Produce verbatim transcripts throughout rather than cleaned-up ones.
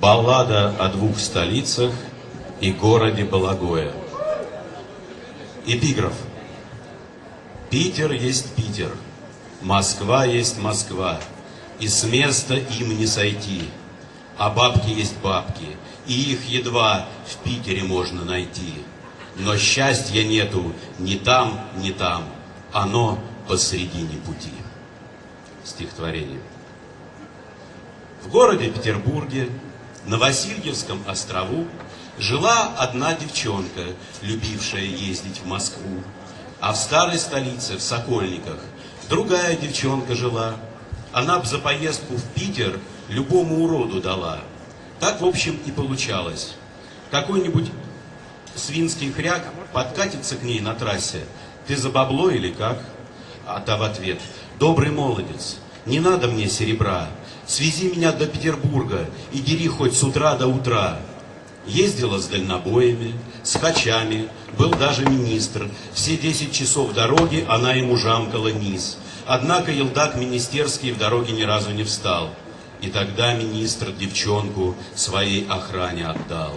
Баллада о двух столицах и городе Балагое. Эпиграф. Питер есть Питер, Москва есть Москва, и с места им не сойти. А бабки есть бабки, и их едва в Питере можно найти. Но счастья нету ни там, ни там, оно посредине пути. Стихотворение. В городе Петербурге, на Васильевском острову, жила одна девчонка, любившая ездить в Москву. А в старой столице, в Сокольниках, другая девчонка жила. Она б за поездку в Питер любому уроду дала. Так, в общем, и получалось. Какой-нибудь свинский хряк подкатится к ней на трассе. Ты за бабло или как? А та в ответ: добрый молодец, не надо мне серебра. Свези меня до Петербурга и дери хоть с утра до утра. Ездила с дальнобоями, с хачами, был даже министр. Все десять часов дороги она ему жамкала низ. Однако елдак министерский в дороге ни разу не встал. И тогда министр девчонку своей охране отдал.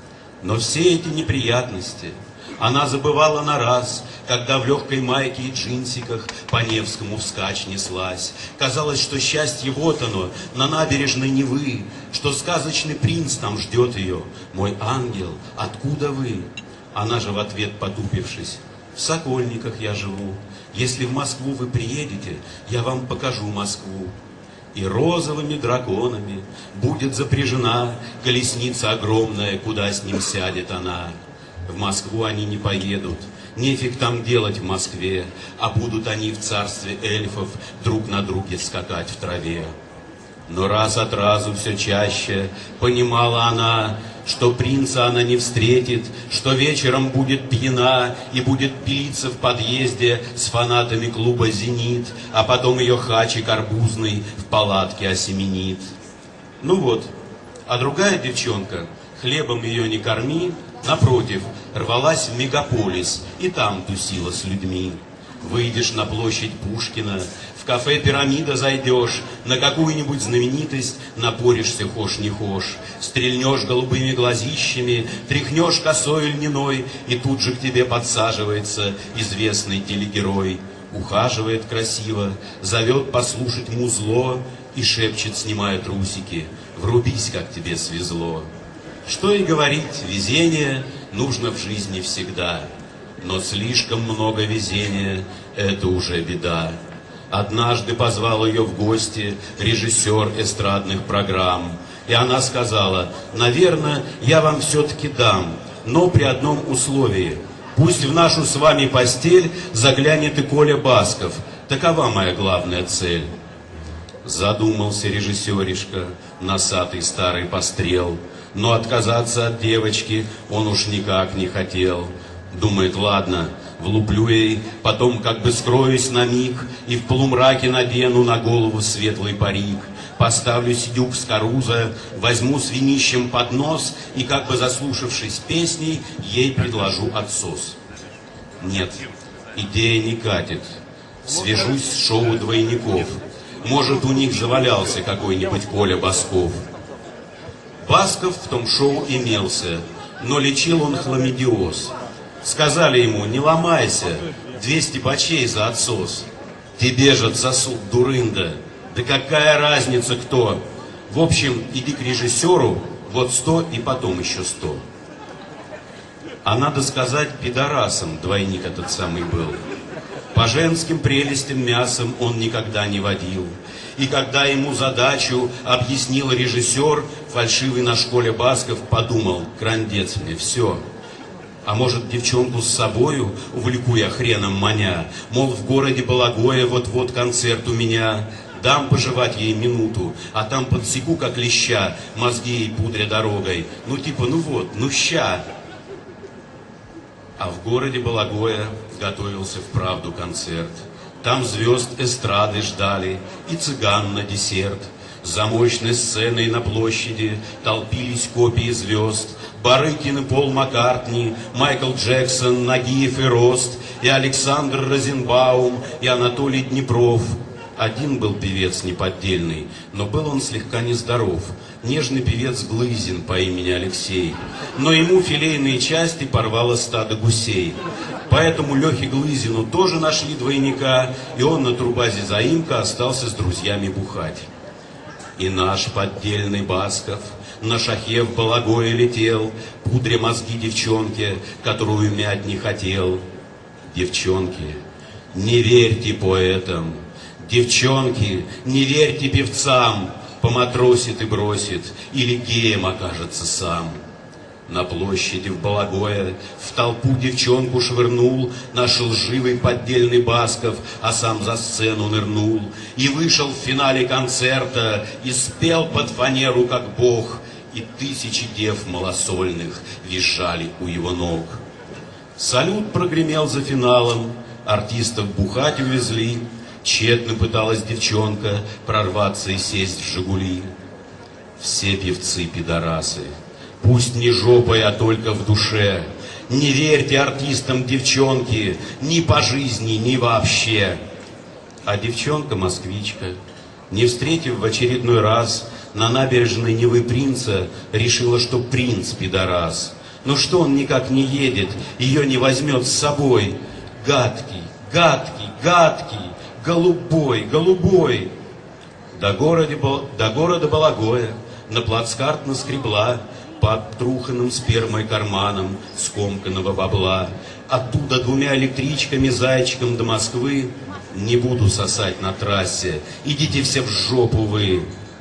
Но все эти неприятности она забывала на раз, когда в легкой майке и джинсиках по Невскому вскачь неслась. Казалось, что счастье вот оно, на набережной Невы, что сказочный принц там ждет ее. Мой ангел, откуда вы? Она же в ответ, потупившись: в Сокольниках я живу. Если в Москву вы приедете, я вам покажу Москву. И розовыми драконами будет запряжена колесница огромная, куда с ним сядет она. В Москву они не поедут, нефиг там делать в Москве, а будут они в царстве эльфов друг на друге скакать в траве. Но раз от разу все чаще понимала она, что принца она не встретит, что вечером будет пьяна и будет пилиться в подъезде с фанатами клуба «Зенит», а потом ее хачик арбузный в палатке осеменит. Ну вот, а другая девчонка, хлебом ее не корми, напротив, рвалась в мегаполис и там тусила с людьми. Выйдешь на площадь Пушкина, в кафе «Пирамида» зайдешь, на какую-нибудь знаменитость напоришься хошь не хошь, стрельнешь голубыми глазищами, тряхнешь косой льняной, и тут же к тебе подсаживается известный телегерой. Ухаживает красиво, зовет послушать музло и шепчет, снимая трусики: врубись, как тебе свезло. Что и говорить, везение нужно в жизни всегда, но слишком много везения — это уже беда. Однажды позвал ее в гости режиссер эстрадных программ, и она сказала: наверное, я вам все-таки дам, но при одном условии: пусть в нашу с вами постель заглянет и Коля Басков, такова моя главная цель. Задумался режиссеришка, носатый старый пострел, но отказаться от девочки он уж никак не хотел. Думает: ладно, влуплю ей, потом как бы скроюсь на миг и в полумраке надену на голову светлый парик. Поставлю сидюк с каруза, возьму с винищем поднос и, как бы заслушавшись песней, ей предложу отсос. Нет, идея не катит. Свяжусь с шоу двойников. Может, у них завалялся какой-нибудь Коля Басков. Басков в том шоу имелся, но лечил он хламидиоз. Сказали ему: не ломайся, двести бачей за отсос. Тебе же отсосут, дурында. Да какая разница кто? В общем, иди к режиссеру, вот сто и потом еще сто. А надо сказать, пидорасом двойник этот самый был. По женским прелестям мясом он никогда не водил. И когда ему задачу объяснил режиссер, фальшивый наш Коля Басков подумал: крандец мне, все. А может, девчонку с собою увлеку я хреном маня? Мол, в городе Балагое вот-вот концерт у меня. Дам пожевать ей минуту, а там подсеку, как леща, мозги ей пудря дорогой. Ну типа, ну вот, ну ща. А в городе Балагое готовился вправду концерт. Там звезд эстрады ждали и цыган на десерт. За мощной сценой на площади толпились копии звезд. Барыкин и Пол Маккартни, Майкл Джексон, Нагиев и Рост, и Александр Розенбаум, и Анатолий Днепров. Один был певец неподдельный, но был он слегка нездоров. нежный певец Глызин по имени Алексей, но ему филейные части порвало стадо гусей. Поэтому Лехе Глызину тоже нашли двойника, и он на турбазе заимка остался с друзьями бухать. И наш поддельный Басков на шахе в Балагое летел, пудря мозги девчонке, которую мять не хотел. Девчонки, не верьте поэтам, девчонки, не верьте певцам, поматросит и бросит, или геем окажется сам. На площади в Балагое в толпу девчонку швырнул наш лживый поддельный Басков, а сам за сцену нырнул. И вышел в финале концерта, и спел под фанеру, как бог, и тысячи дев малосольных визжали у его ног. Салют прогремел за финалом, артистов бухать увезли, тщетно пыталась девчонка прорваться и сесть в «Жигули». Все певцы пидорасы, пусть не жопой, а только в душе. Не верьте артистам, девчонки, ни по жизни, ни вообще. А девчонка-москвичка, не встретив в очередной раз на набережной Невы принца, решила, что принц пидорас. Но что он никак не едет, ее не возьмет с собой? Гадкий, гадкий, гадкий, голубой, голубой. До города, до города Балагоя на плацкарт наскребла по обтруханным спермой карманам скомканного бабла. Оттуда двумя электричками зайчиком до Москвы. Не буду сосать на трассе, идите все в жопу вы.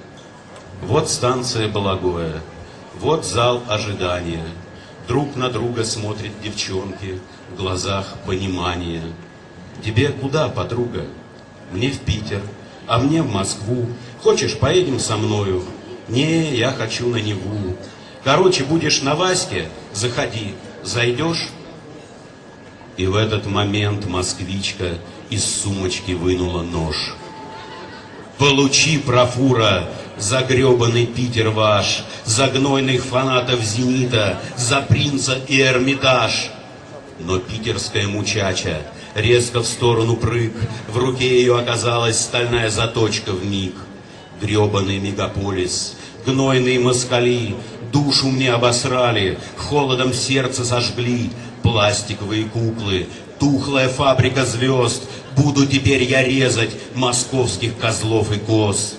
Вот станция Балагоя, вот зал ожидания. Друг на друга смотрят девчонки, в глазах понимание. Тебе куда, подруга? Мне в Питер, а мне в Москву. Хочешь, поедем со мною? Не, я хочу на Неву. Короче, будешь на Ваське, заходи, зайдешь? И в этот момент москвичка из сумочки вынула нож. Получи, профура, за гребаный Питер ваш, за гнойных фанатов «Зенита», за принца и Эрмитаж. Но питерская мучача резко в сторону прыг, в руке ее оказалась стальная заточка вмиг. Гребаный мегаполис, гнойные москали, душу мне обосрали, холодом сердце сожгли, пластиковые куклы, тухлая фабрика звезд, буду теперь я резать московских козлов и коз.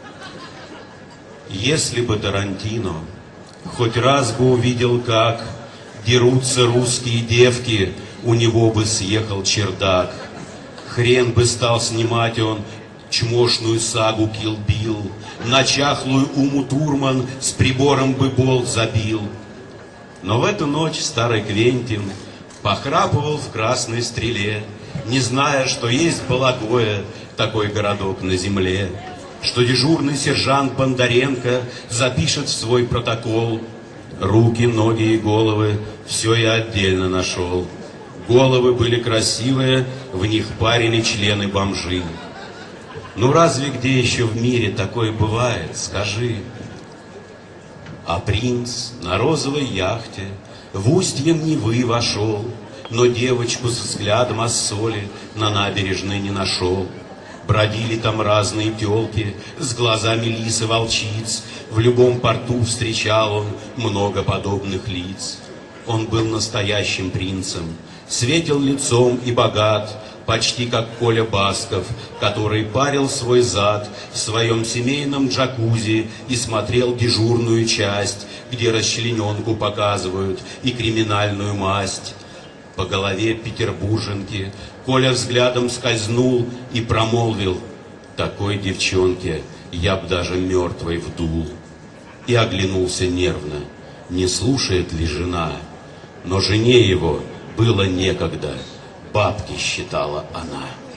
Если бы Тарантино хоть раз бы увидел, как дерутся русские девки, у него бы съехал чердак. Хрен бы стал снимать он чмошную сагу Kill Bill, на чахлую Уму Турман с прибором бы болт забил. Но в эту ночь старый Квентин похрапывал в красной стреле, не зная, что есть Балагое, такой городок на земле, что дежурный сержант Бондаренко запишет в свой протокол: руки, ноги и головы, все я отдельно нашел. Головы были красивые, в них парили члены бомжи. Ну разве где еще в мире такое бывает, скажи? А принц на розовой яхте в устье Невы вошел, но девочку с взглядом оссоли на набережной не нашел. Бродили там разные тёлки с глазами лис и волчиц, в любом порту встречал он много подобных лиц. Он был настоящим принцем, светил лицом и богат, почти как Коля Басков, который парил свой зад в своем семейном джакузи и смотрел дежурную часть, где расчлененку показывают и криминальную масть. По голове петербурженки Коля взглядом скользнул и промолвил: такой девчонке я б даже мертвой вдул. И оглянулся нервно, не слушает ли жена, но жене его было некогда, бабки считала она.